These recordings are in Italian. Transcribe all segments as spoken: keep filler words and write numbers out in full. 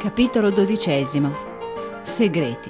Capitolo dodicesimo. Segreti.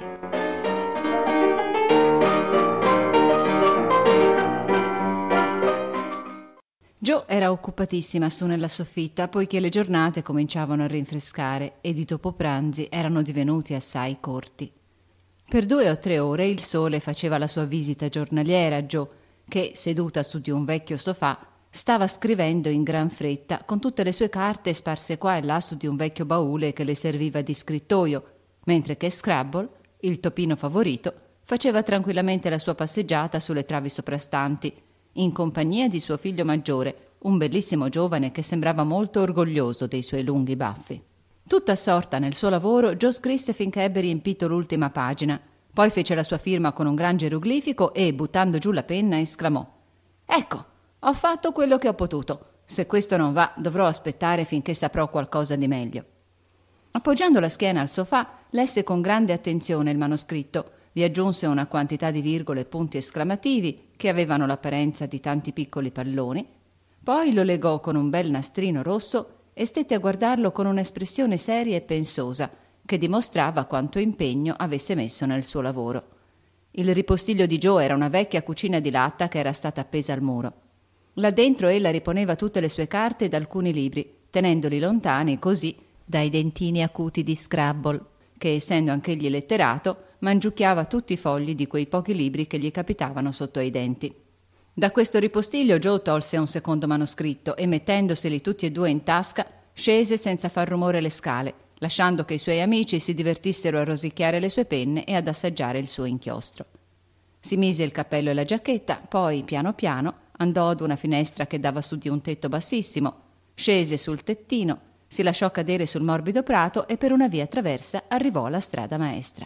Jo era occupatissima su nella soffitta, poiché le giornate cominciavano a rinfrescare ed i dopopranzi erano divenuti assai corti. Per due o tre ore il sole faceva la sua visita giornaliera a Jo, che, seduta su di un vecchio sofà, stava scrivendo in gran fretta con tutte le sue carte sparse qua e là su di un vecchio baule che le serviva di scrittoio, mentre che Scrabble, il topino favorito, faceva tranquillamente la sua passeggiata sulle travi soprastanti, in compagnia di suo figlio maggiore, un bellissimo giovane che sembrava molto orgoglioso dei suoi lunghi baffi. Tutta assorta nel suo lavoro, Jo scrisse finché ebbe riempito l'ultima pagina, poi fece la sua firma con un gran geroglifico e, buttando giù la penna, esclamò: «Ecco, ho fatto quello che ho potuto. Se questo non va, dovrò aspettare finché saprò qualcosa di meglio». Appoggiando la schiena al sofà, lesse con grande attenzione il manoscritto, vi aggiunse una quantità di virgole e punti esclamativi che avevano l'apparenza di tanti piccoli palloni, poi lo legò con un bel nastrino rosso e stette a guardarlo con un'espressione seria e pensosa che dimostrava quanto impegno avesse messo nel suo lavoro. Il ripostiglio di Jo era una vecchia cucina di latta che era stata appesa al muro. Là dentro ella riponeva tutte le sue carte ed alcuni libri, tenendoli lontani così dai dentini acuti di Scrabble, che, essendo anch'egli letterato, mangiucchiava tutti i fogli di quei pochi libri che gli capitavano sotto ai denti. Da questo ripostiglio Jo tolse un secondo manoscritto e, mettendoseli tutti e due in tasca, scese senza far rumore le scale, lasciando che i suoi amici si divertissero a rosicchiare le sue penne e ad assaggiare il suo inchiostro. Si mise il cappello e la giacchetta, poi, piano piano, andò ad una finestra che dava su di un tetto bassissimo, scese sul tettino, si lasciò cadere sul morbido prato e per una via traversa arrivò alla strada maestra.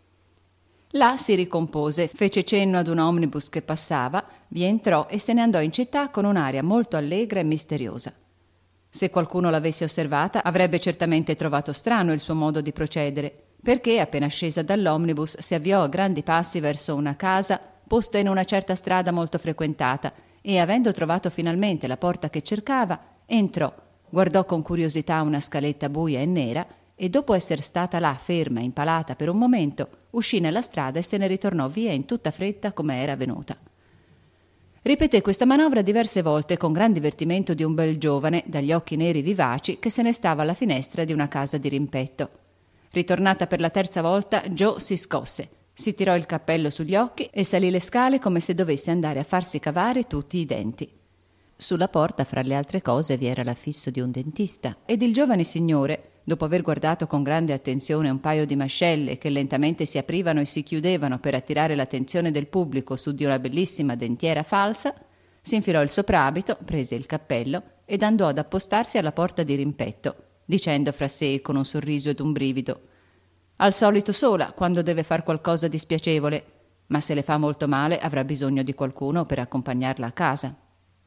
Là si ricompose, fece cenno ad un omnibus che passava, vi entrò e se ne andò in città con un'aria molto allegra e misteriosa. Se qualcuno l'avesse osservata, avrebbe certamente trovato strano il suo modo di procedere, perché, appena scesa dall'omnibus, si avviò a grandi passi verso una casa posta in una certa strada molto frequentata e, avendo trovato finalmente la porta che cercava, entrò, guardò con curiosità una scaletta buia e nera e, dopo essere stata là ferma e impalata per un momento, uscì nella strada e se ne ritornò via in tutta fretta come era venuta. Ripeté questa manovra diverse volte con gran divertimento di un bel giovane dagli occhi neri vivaci che se ne stava alla finestra di una casa di rimpetto. Ritornata per la terza volta, Jo si scosse, si tirò il cappello sugli occhi e salì le scale come se dovesse andare a farsi cavare tutti i denti. Sulla porta, fra le altre cose, vi era l'affisso di un dentista ed il giovane signore, dopo aver guardato con grande attenzione un paio di mascelle che lentamente si aprivano e si chiudevano per attirare l'attenzione del pubblico su di una bellissima dentiera falsa, si infilò il soprabito, prese il cappello ed andò ad appostarsi alla porta di rimpetto, dicendo fra sé con un sorriso ed un brivido: «Al solito sola, quando deve far qualcosa di spiacevole, ma se le fa molto male avrà bisogno di qualcuno per accompagnarla a casa».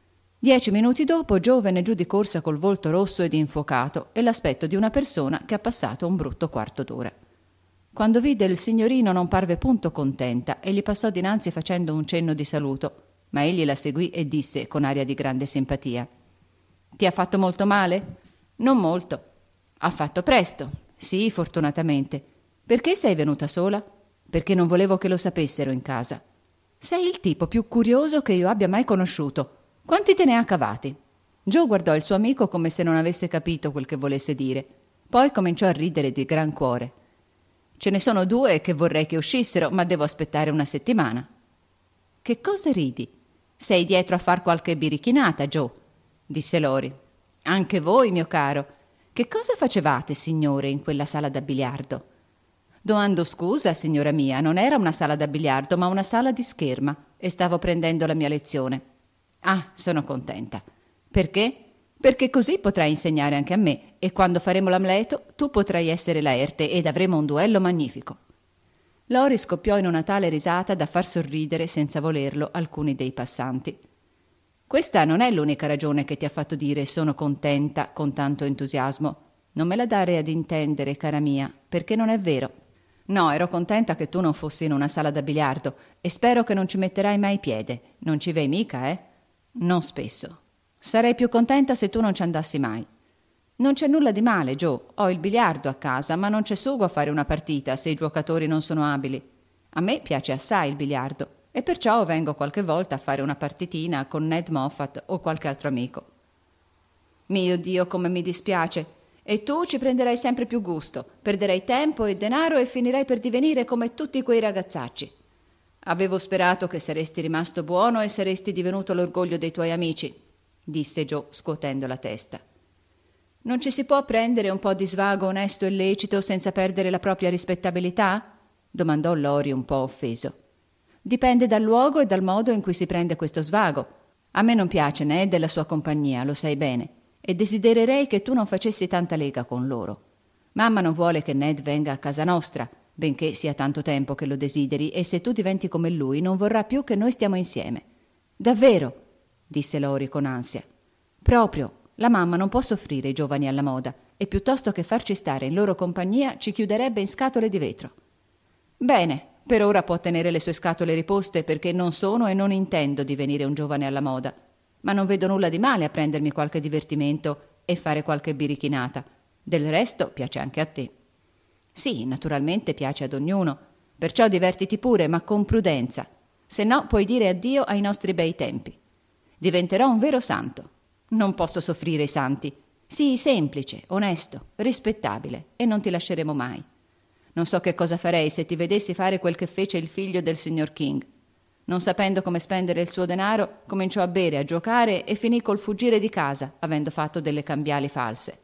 Dieci minuti dopo Jo venne giù di corsa col volto rosso ed infuocato e l'aspetto di una persona che ha passato un brutto quarto d'ora. Quando vide il signorino non parve punto contenta e gli passò dinanzi facendo un cenno di saluto, ma egli la seguì e disse con aria di grande simpatia: «Ti ha fatto molto male?» «Non molto». «Ha fatto presto?» «Sì, fortunatamente». «Perché sei venuta sola?» «Perché non volevo che lo sapessero in casa». «Sei il tipo più curioso che io abbia mai conosciuto. Quanti te ne ha cavati?» Jo guardò il suo amico come se non avesse capito quel che volesse dire. Poi cominciò a ridere di gran cuore. «Ce ne sono due che vorrei che uscissero, ma devo aspettare una settimana». «Che cosa ridi? Sei dietro a far qualche birichinata, Jo?» disse Lori. «Anche voi, mio caro. Che cosa facevate, signore, in quella sala da biliardo?» «Domando scusa, signora mia, non era una sala da biliardo, ma una sala di scherma, e stavo prendendo la mia lezione». «Ah, sono contenta». «Perché?» «Perché così potrai insegnare anche a me, e quando faremo l'Amleto tu potrai essere Laerte ed avremo un duello magnifico». Lori scoppiò in una tale risata da far sorridere, senza volerlo, alcuni dei passanti. «Questa non è l'unica ragione che ti ha fatto dire sono contenta con tanto entusiasmo. Non me la dare ad intendere, cara mia, perché non è vero. No, ero contenta che tu non fossi in una sala da biliardo e spero che non ci metterai mai piede. Non ci vai mica, eh?» «Non spesso. Sarei più contenta se tu non ci andassi mai». Non c'è nulla di male, Joe. Ho il biliardo a casa, ma non c'è sugo a fare una partita se i giocatori non sono abili. A me piace assai il biliardo e perciò vengo qualche volta a fare una partitina con Ned Moffat o qualche altro amico. Mio Dio, come mi dispiace. E tu ci prenderai sempre più gusto, perderai tempo e denaro e finirai per divenire come tutti quei ragazzacci. Avevo sperato che saresti rimasto buono e saresti divenuto l'orgoglio dei tuoi amici, disse Joe scuotendo la testa. Non ci si può prendere un po' di svago onesto e lecito senza perdere la propria rispettabilità? Domandò Lori un po' offeso. Dipende dal luogo e dal modo in cui si prende questo svago. A me non piace Ned e la sua compagnia, lo sai bene, e desidererei che tu non facessi tanta lega con loro. Mamma non vuole che Ned venga a casa nostra, benché sia tanto tempo che lo desideri, e se tu diventi come lui non vorrà più che noi stiamo insieme. Davvero? Disse Lori con ansia. Proprio. La mamma non può soffrire i giovani alla moda e piuttosto che farci stare in loro compagnia ci chiuderebbe in scatole di vetro. Bene, per ora può tenere le sue scatole riposte perché non sono e non intendo divenire un giovane alla moda, ma non vedo nulla di male a prendermi qualche divertimento e fare qualche birichinata. Del resto piace anche a te. Sì, naturalmente piace ad ognuno, perciò divertiti pure, ma con prudenza, se no puoi dire addio ai nostri bei tempi. Diventerò un vero santo. Non posso soffrire i santi. Sii semplice, onesto, rispettabile e non ti lasceremo mai. Non so che cosa farei se ti vedessi fare quel che fece il figlio del signor King. Non sapendo come spendere il suo denaro, cominciò a bere, a giocare e finì col fuggire di casa, avendo fatto delle cambiali false.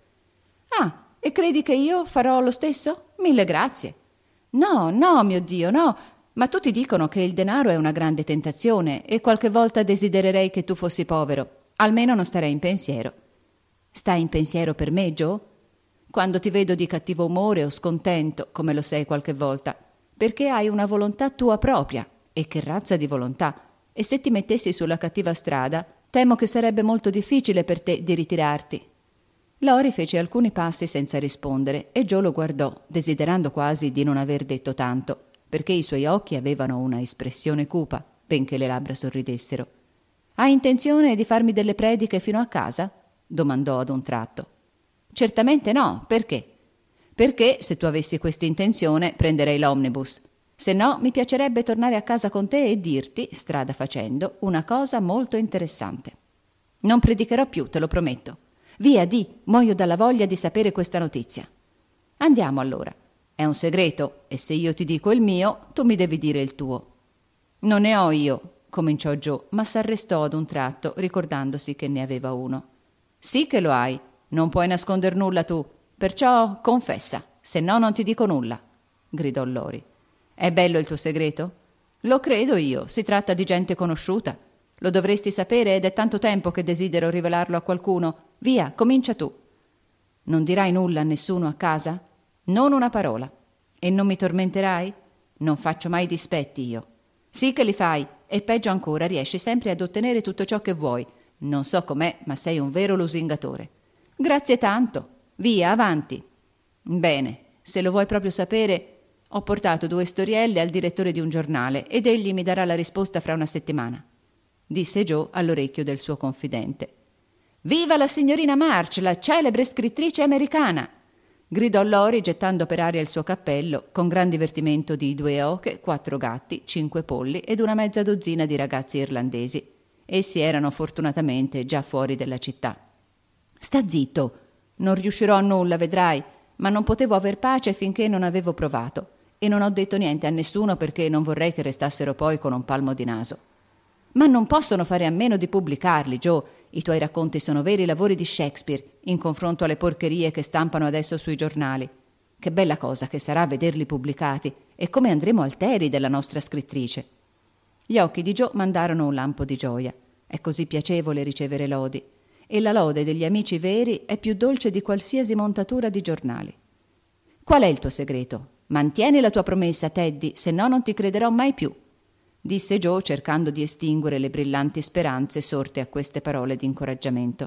Ah, e credi che io farò lo stesso? Mille grazie. No, no, mio Dio, no. Ma tutti dicono che il denaro è una grande tentazione e qualche volta desidererei che tu fossi povero. Almeno non starei in pensiero. Stai in pensiero per me, Joe? Quando ti vedo di cattivo umore o scontento, come lo sei qualche volta, perché hai una volontà tua propria. E che razza di volontà! E se ti mettessi sulla cattiva strada, temo che sarebbe molto difficile per te di ritirarti. Lori fece alcuni passi senza rispondere e Joe lo guardò, desiderando quasi di non aver detto tanto, perché i suoi occhi avevano una espressione cupa, benché le labbra sorridessero. «Hai intenzione di farmi delle prediche fino a casa?» domandò ad un tratto. «Certamente no. Perché?» «Perché, se tu avessi questa intenzione, prenderei l'omnibus. Se no, mi piacerebbe tornare a casa con te e dirti, strada facendo, una cosa molto interessante. Non predicherò più, te lo prometto. Via, di, muoio dalla voglia di sapere questa notizia. Andiamo allora. È un segreto, e se io ti dico il mio, tu mi devi dire il tuo». «Non ne ho io», cominciò Joe, ma s'arrestò ad un tratto, ricordandosi che ne aveva uno. «Sì che lo hai. Non puoi nasconder nulla tu. Perciò confessa, se no non ti dico nulla», gridò Lori. «È bello il tuo segreto?» «Lo credo io. Si tratta di gente conosciuta. Lo dovresti sapere ed è tanto tempo che desidero rivelarlo a qualcuno. Via, comincia tu». «Non dirai nulla a nessuno a casa?» «Non una parola». «E non mi tormenterai?» «Non faccio mai dispetti io». «Sì che li fai, e peggio ancora riesci sempre ad ottenere tutto ciò che vuoi. Non so com'è, ma sei un vero lusingatore». «Grazie tanto. Via, avanti». «Bene, se lo vuoi proprio sapere, ho portato due storielle al direttore di un giornale ed egli mi darà la risposta fra una settimana», disse Joe all'orecchio del suo confidente. «Viva la signorina March, la celebre scrittrice americana!» gridò Lori gettando per aria il suo cappello, con gran divertimento di due oche, quattro gatti, cinque polli ed una mezza dozzina di ragazzi irlandesi. Essi erano fortunatamente già fuori della città. «Sta zitto, non riuscirò a nulla, vedrai, ma non potevo aver pace finché non avevo provato, e non ho detto niente a nessuno perché non vorrei che restassero poi con un palmo di naso». «Ma non possono fare a meno di pubblicarli, Joe. I tuoi racconti sono veri lavori di Shakespeare, in confronto alle porcherie che stampano adesso sui giornali. Che bella cosa che sarà vederli pubblicati, e come andremo alteri della nostra scrittrice». Gli occhi di Joe mandarono un lampo di gioia. È così piacevole ricevere lodi, e la lode degli amici veri è più dolce di qualsiasi montatura di giornali. «Qual è il tuo segreto? Mantieni la tua promessa, Teddy, se no non ti crederò mai più», disse Joe cercando di estinguere le brillanti speranze sorte a queste parole di incoraggiamento.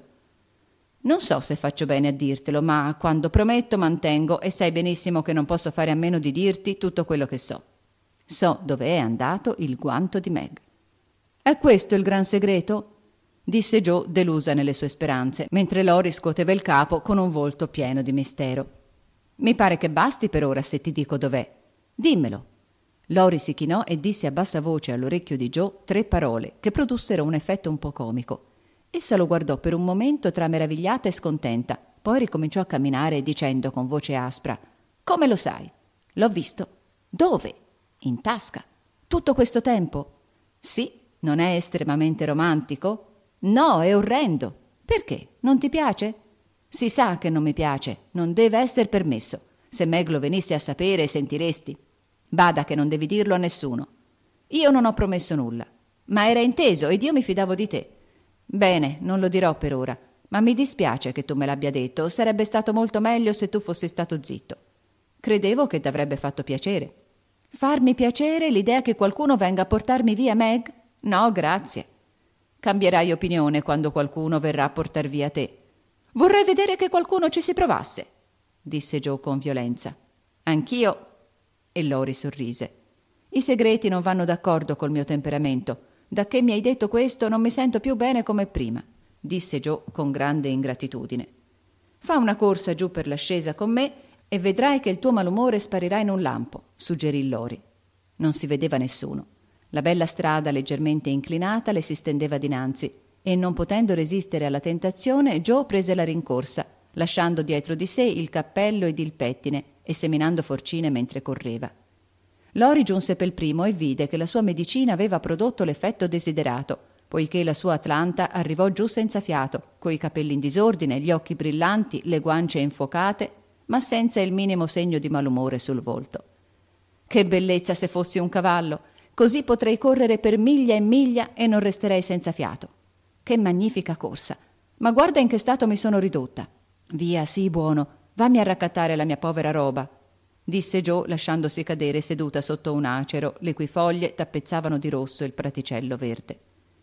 «Non so se faccio bene a dirtelo, ma quando prometto mantengo e sai benissimo che non posso fare a meno di dirti tutto quello che so. So dove è andato il guanto di Meg». «È questo il gran segreto?» disse Joe delusa nelle sue speranze, mentre Lori scuoteva il capo con un volto pieno di mistero. Mi pare che basti per ora se ti dico dov'è. Dimmelo. Lori si chinò e disse a bassa voce all'orecchio di Joe tre parole che produssero un effetto un po' comico. Essa lo guardò per un momento tra meravigliata e scontenta, poi ricominciò a camminare dicendo con voce aspra: «Come lo sai? L'ho visto». «Dove?» «In tasca». «Tutto questo tempo?» «Sì, non è estremamente romantico?» «No, è orrendo». «Perché? Non ti piace?» «Si sa che non mi piace, non deve essere permesso. Se Meg lo venisse a sapere, sentiresti». «Bada che non devi dirlo a nessuno». «Io non ho promesso nulla». «Ma era inteso ed io mi fidavo di te». «Bene, non lo dirò per ora, ma mi dispiace che tu me l'abbia detto. Sarebbe stato molto meglio se tu fossi stato zitto». «Credevo che t'avrebbe fatto piacere». «Farmi piacere l'idea che qualcuno venga a portarmi via Meg? No, grazie». «Cambierai opinione quando qualcuno verrà a portar via te». «Vorrei vedere che qualcuno ci si provasse», disse Joe con violenza. «Anch'io». E Lori sorrise. «I segreti non vanno d'accordo col mio temperamento. Da che mi hai detto questo non mi sento più bene come prima», disse Joe con grande ingratitudine. «Fa una corsa giù per l'ascesa con me e vedrai che il tuo malumore sparirà in un lampo», suggerì Lori. Non si vedeva nessuno. La bella strada leggermente inclinata le si stendeva dinanzi e, non potendo resistere alla tentazione, Joe prese la rincorsa, lasciando dietro di sé il cappello ed il pettine e seminando forcine mentre correva. Lori giunse per primo e vide che la sua medicina aveva prodotto l'effetto desiderato, poiché la sua Atlanta arrivò giù senza fiato, coi capelli in disordine, gli occhi brillanti, le guance infuocate, ma senza il minimo segno di malumore sul volto. «Che bellezza se fossi un cavallo! Così potrei correre per miglia e miglia e non resterei senza fiato. Che magnifica corsa! Ma guarda in che stato mi sono ridotta. Via, sii buono, vammi a raccattare la mia povera roba», disse Joe lasciandosi cadere seduta sotto un acero, le cui foglie tappezzavano di rosso il praticello verde.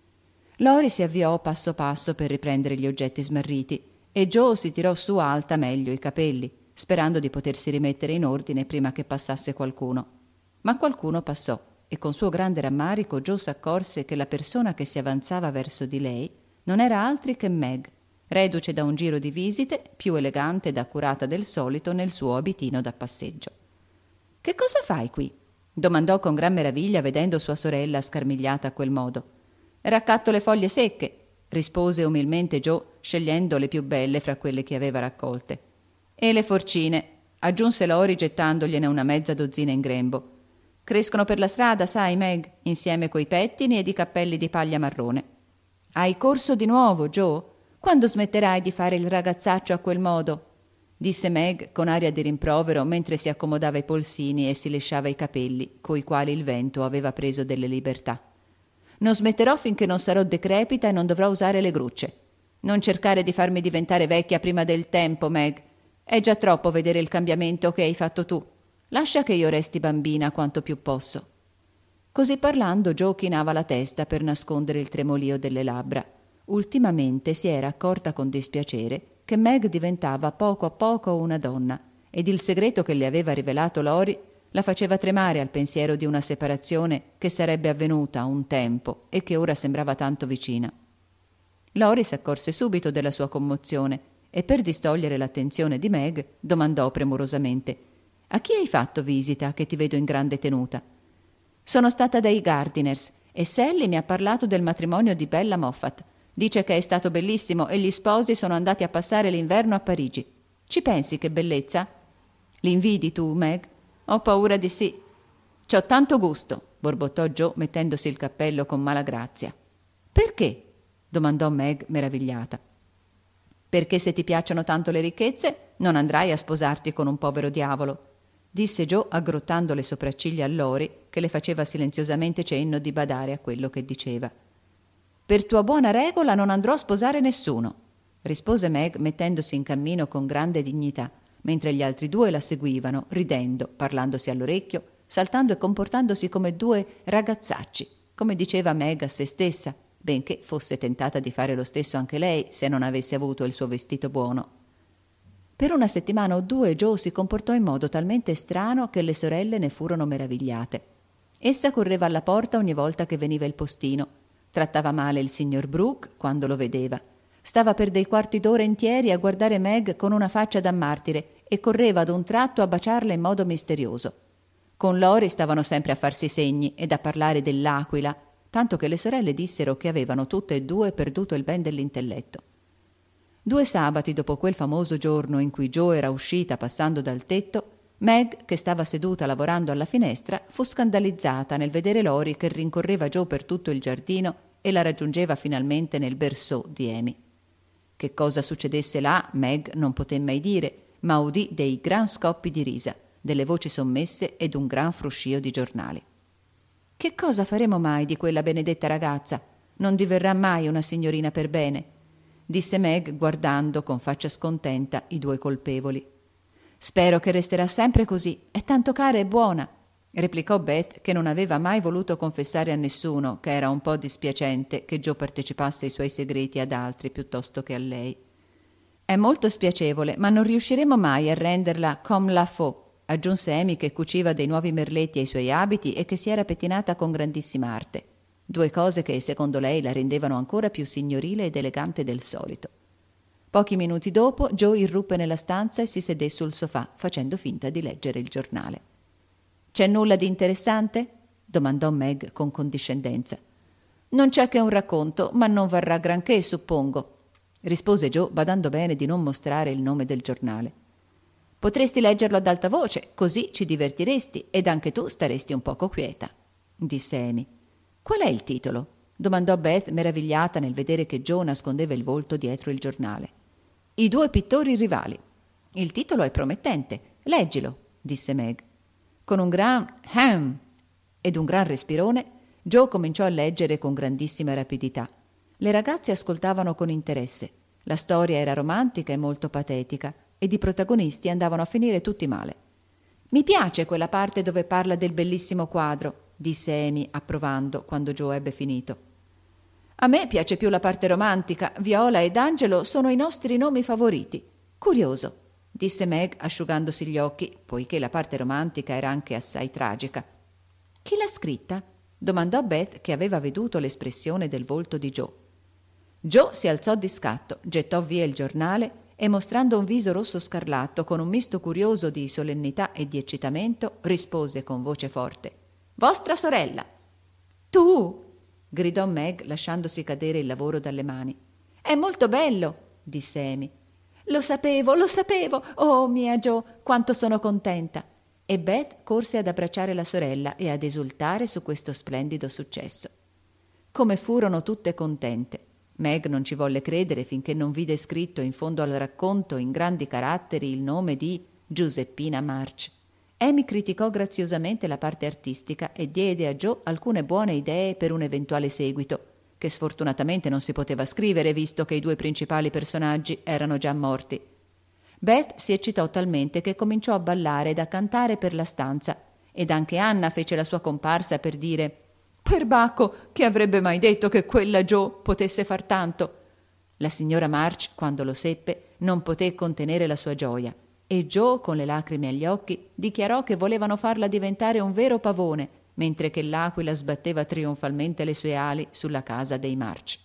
Lori si avviò passo passo per riprendere gli oggetti smarriti e Joe si tirò su alta meglio i capelli, sperando di potersi rimettere in ordine prima che passasse qualcuno. Ma qualcuno passò e con suo grande rammarico Joe s'accorse che la persona che si avanzava verso di lei non era altri che Meg, reduce da un giro di visite, più elegante ed accurata del solito nel suo abitino da passeggio. «Che cosa fai qui?» domandò con gran meraviglia vedendo sua sorella scarmigliata a quel modo. «Raccatto le foglie secche», rispose umilmente Joe, scegliendo le più belle fra quelle che aveva raccolte. «E le forcine», aggiunse Lori gettandogliene una mezza dozzina in grembo. «Crescono per la strada, sai, Meg, insieme coi pettini ed i cappelli di paglia marrone». «Hai corso di nuovo, Joe? Quando smetterai di fare il ragazzaccio a quel modo?» disse Meg con aria di rimprovero mentre si accomodava i polsini e si lisciava i capelli, coi quali il vento aveva preso delle libertà. «Non smetterò finché non sarò decrepita e non dovrò usare le grucce. Non cercare di farmi diventare vecchia prima del tempo, Meg. È già troppo vedere il cambiamento che hai fatto tu. Lascia che io resti bambina quanto più posso». Così parlando Joe chinava la testa per nascondere il tremolio delle labbra. Ultimamente si era accorta con dispiacere che Meg diventava poco a poco una donna ed il segreto che le aveva rivelato Lori la faceva tremare al pensiero di una separazione che sarebbe avvenuta a un tempo e che ora sembrava tanto vicina. Lori s'accorse subito della sua commozione e per distogliere l'attenzione di Meg domandò premurosamente: «A chi hai fatto visita che ti vedo in grande tenuta?» «Sono stata dai Gardiners e Sally mi ha parlato del matrimonio di Bella Moffat. Dice che è stato bellissimo e gli sposi sono andati a passare l'inverno a Parigi. Ci pensi che bellezza?» «Li invidi tu, Meg?» «Ho paura di sì». «C'ho tanto gusto», borbottò Joe mettendosi il cappello con mala grazia. «Perché?» domandò Meg meravigliata. «Perché se ti piacciono tanto le ricchezze non andrai a sposarti con un povero diavolo», disse Joe aggrottando le sopracciglia a Lori, che le faceva silenziosamente cenno di badare a quello che diceva. «Per tua buona regola non andrò a sposare nessuno», rispose Meg mettendosi in cammino con grande dignità, mentre gli altri due la seguivano, ridendo, parlandosi all'orecchio, saltando e comportandosi come due ragazzacci, come diceva Meg a se stessa, benché fosse tentata di fare lo stesso anche lei se non avesse avuto il suo vestito buono. Per una settimana o due Joe si comportò in modo talmente strano che le sorelle ne furono meravigliate. Essa correva alla porta ogni volta che veniva il postino, Trattava male il signor Brooke quando lo vedeva. Stava per dei quarti d'ora interi a guardare Meg con una faccia da martire e correva ad un tratto a baciarla in modo misterioso. Con Lori stavano sempre a farsi segni ed a parlare dell'aquila, tanto che le sorelle dissero che avevano tutte e due perduto il ben dell'intelletto. Due sabati dopo quel famoso giorno in cui Joe era uscita passando dal tetto, Meg, che stava seduta lavorando alla finestra, fu scandalizzata nel vedere Lori che rincorreva Joe per tutto il giardino e la raggiungeva finalmente nel berceau di Amy. Che cosa succedesse là, Meg non poté mai dire, ma udì dei gran scoppi di risa, delle voci sommesse ed un gran fruscio di giornali. «Che cosa faremo mai di quella benedetta ragazza? Non diverrà mai una signorina per bene», disse Meg guardando con faccia scontenta i due colpevoli. «Spero che resterà sempre così, è tanto cara e buona», replicò Beth, che non aveva mai voluto confessare a nessuno che era un po' dispiacente che Joe partecipasse ai suoi segreti ad altri piuttosto che a lei. «È molto spiacevole, ma non riusciremo mai a renderla comme la faut», aggiunse Amy, che cuciva dei nuovi merletti ai suoi abiti e che si era pettinata con grandissima arte. Due cose che secondo lei la rendevano ancora più signorile ed elegante del solito. Pochi minuti dopo Joe irruppe nella stanza e si sedé sul sofà facendo finta di leggere il giornale. «C'è nulla di interessante?» domandò Meg con condiscendenza. «Non c'è che un racconto, ma non varrà granché, suppongo», rispose Joe badando bene di non mostrare il nome del giornale. «Potresti leggerlo ad alta voce, così ci divertiresti ed anche tu staresti un poco quieta», disse Amy. «Qual è il titolo?» domandò Beth, meravigliata nel vedere che Joe nascondeva il volto dietro il giornale. «I due pittori rivali». «Il titolo è promettente. Leggilo», disse Meg. Con un gran «hem» ed un gran respirone, Joe cominciò a leggere con grandissima rapidità. Le ragazze ascoltavano con interesse. La storia era romantica e molto patetica, ed i protagonisti andavano a finire tutti male. «Mi piace quella parte dove parla del bellissimo quadro», disse Amy approvando quando Joe ebbe finito. «A me piace più la parte romantica. Viola ed Angelo sono i nostri nomi favoriti. Curioso», disse Meg asciugandosi gli occhi, poiché la parte romantica era anche assai tragica. «Chi l'ha scritta?» domandò Beth, che aveva veduto l'espressione del volto di Joe. Joe si alzò di scatto, gettò via il giornale e, mostrando un viso rosso scarlatto con un misto curioso di solennità e di eccitamento, rispose con voce forte: «Vostra sorella!» «Tu!» gridò Meg, lasciandosi cadere il lavoro dalle mani. «È molto bello!» disse Amy. «Lo sapevo, lo sapevo! Oh, mia Joe, quanto sono contenta!» E Beth corse ad abbracciare la sorella e ad esultare su questo splendido successo. Come furono tutte contente! Meg non ci volle credere finché non vide scritto in fondo al racconto in grandi caratteri il nome di Giuseppina March. Amy criticò graziosamente la parte artistica e diede a Joe alcune buone idee per un eventuale seguito, che sfortunatamente non si poteva scrivere visto che i due principali personaggi erano già morti. Beth si eccitò talmente che cominciò a ballare ed a cantare per la stanza, ed anche Anna fece la sua comparsa per dire: «Perbacco, chi avrebbe mai detto che quella Joe potesse far tanto?» La signora March, quando lo seppe, non poté contenere la sua gioia, e Joe, con le lacrime agli occhi, dichiarò che volevano farla diventare un vero pavone, mentre che l'aquila sbatteva trionfalmente le sue ali sulla casa dei March.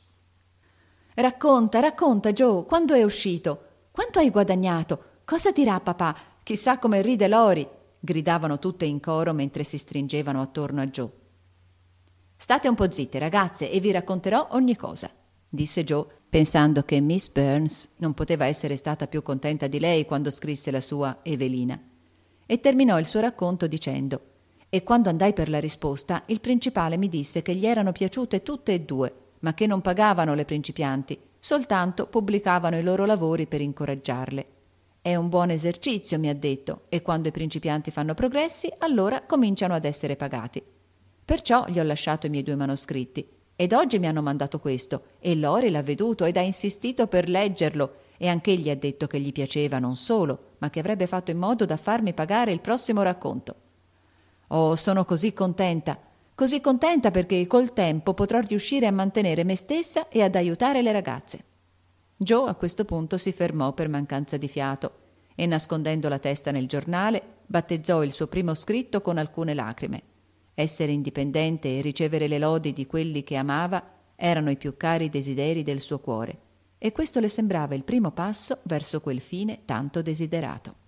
«Racconta, racconta, Joe, quando è uscito? Quanto hai guadagnato? Cosa dirà papà? Chissà come ride Lori!» gridavano tutte in coro mentre si stringevano attorno a Joe. «State un po' zitte, ragazze, e vi racconterò ogni cosa», disse Joe, pensando che Miss Burns non poteva essere stata più contenta di lei quando scrisse la sua Evelina. E terminò il suo racconto dicendo: «E quando andai per la risposta, il principale mi disse che gli erano piaciute tutte e due, ma che non pagavano le principianti, soltanto pubblicavano i loro lavori per incoraggiarle. È un buon esercizio, mi ha detto, e quando i principianti fanno progressi, allora cominciano ad essere pagati. Perciò gli ho lasciato i miei due manoscritti, ed oggi mi hanno mandato questo, e Lori l'ha veduto ed ha insistito per leggerlo, e anch'egli ha detto che gli piaceva non solo, ma che avrebbe fatto in modo da farmi pagare il prossimo racconto. Oh, sono così contenta, così contenta perché col tempo potrò riuscire a mantenere me stessa e ad aiutare le ragazze». Joe a questo punto si fermò per mancanza di fiato e, nascondendo la testa nel giornale, battezzò il suo primo scritto con alcune lacrime. Essere indipendente e ricevere le lodi di quelli che amava erano i più cari desideri del suo cuore, e questo le sembrava il primo passo verso quel fine tanto desiderato.